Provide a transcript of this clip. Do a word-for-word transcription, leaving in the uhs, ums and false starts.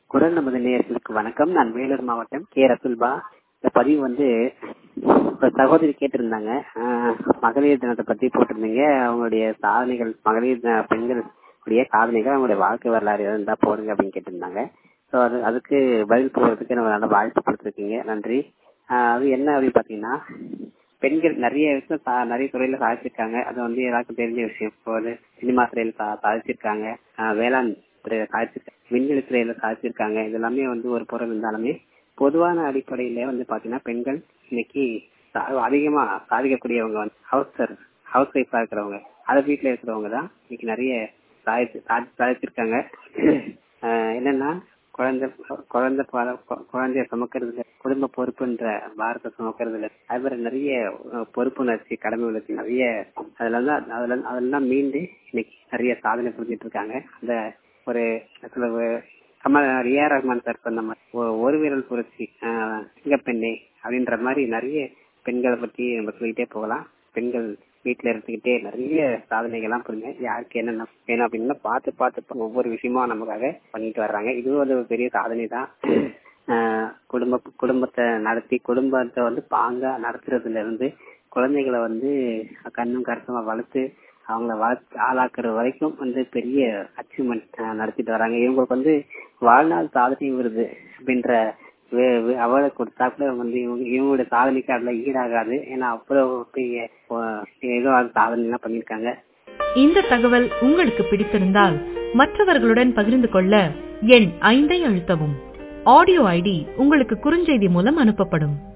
குரல் நமது நேயர்களுக்கு வணக்கம். நான் வேலூர் மாவட்டம் கே ரசுல்பா. இந்த பதிவு வந்து ஒரு சகோதரி கேட்டிருந்தாங்க. ஆஹ் மகளிர் தினத்தை பத்தி போட்டிருந்தீங்க. அவங்களுடைய சாதனைகள், மகளிர் தின பெண்கள் உடைய சாதனைகள், அவங்களுடைய வாழ்க்கை வரலாறு இருந்தா போடுங்க அப்படின்னு கேட்டிருந்தாங்க. ஸோ அது அதுக்கு பதில் போடுறதுக்கு நம்ம நல்ல வாழ்த்து கொடுத்துருக்கீங்க, நன்றி. ஆஹ் அது என்ன அப்படின்னு பாத்தீங்கன்னா, பெண்கள் நிறைய விஷயம் நிறைய துறையில சாதிச்சிருக்காங்க. அது வந்து எல்லாருக்கும் தெரிஞ்ச விஷயம். இப்போ ஒரு சினிமா துறையில சா சாதிச்சிருக்காங்க ஆஹ் வேளாண் துறையில சாதிச்சிருக்காங்க, விண்வெளி துறையில சாதிச்சிருக்காங்க. இது எல்லாமே வந்து ஒரு புறம் இருந்தாலுமே பொதுவான அடிப்படையில வந்து பாத்தீங்கன்னா பெண்கள் இன்னைக்கு அதிகமா சாதிக்கக்கூடியவங்க வந்து ஹவுஸ் ஹவுஸ் ஒய்ஃபா இருக்கிறவங்க, அதை வீட்டுல இருக்கிறவங்க தான் இன்னைக்கு நிறைய சாதிச்சு சாதிச்சிருக்காங்க. என்னன்னா குழந்தை குழந்தை பால குழந்தைய சுமக்கிறதுல, குடும்ப பொறுப்புன்ற பாரத்தை சுமக்கிறதுல, அது மாதிரி நிறைய பொறுப்புணர்ச்சி, கடமை உணர்ச்சி நிறைய அதுல தான் அதுல அதெல்லாம் மீண்டு இன்னைக்கு நிறைய சாதனை புரிஞ்சிட்டு இருக்காங்க. அந்த ஒரு சில Kamal A R Rahman sir சொன்ன மாதிரி ஒரு வீரல் புரட்சி, சிங்கப்பெண்ணே அப்படின்ற மாதிரி நிறைய பெண்களை பத்தி நம்ம சொல்லிட்டே போகலாம். பெண்கள் வீட்டுல இருந்துகிட்டே நிறைய சாதனைகள்லாம் புரிஞ்சு யாருக்கு என்னென்ன வேணும் அப்படின்னு பார்த்து பார்த்து ஒவ்வொரு விஷயமா நமக்காக பண்ணிட்டு வர்றாங்க. இதுவும் வந்து ஒரு பெரிய சாதனை தான். குடும்ப குடும்பத்தை நடத்தி குடும்பத்தை வந்து பாங்கா நடத்துறதுல இருந்து குழந்தைகளை வந்து கண்ணும் கருத்துமா வளர்த்து அவங்கள வளர்த்து ஆளாக்குற வரைக்கும் வந்து பெரிய அச்சீவ்மெண்ட் நடத்திட்டு வராங்க. இவங்களுக்கு வந்து வாழ்நாள் சாதனை விருது அப்படின்ற அவளை கொடுத்தா கூட வந்து இவங்க இவங்களுடைய சாதனைக்கு அதுல ஈடாகாது. ஏன்னா அவ்வளவு பெரிய ஏதோ சாதனை எல்லாம் பண்ணிருக்காங்க. இந்த தகவல் உங்களுக்கு பிடித்திருந்தால் மற்றவர்களுடன் பகிர்ந்து கொள்ள எண் ஐந்தை அழுத்தவும். ஆடியோ ஐடி உங்களுக்கு குறுஞ்செய்தி மூலம் அனுப்பப்படும்.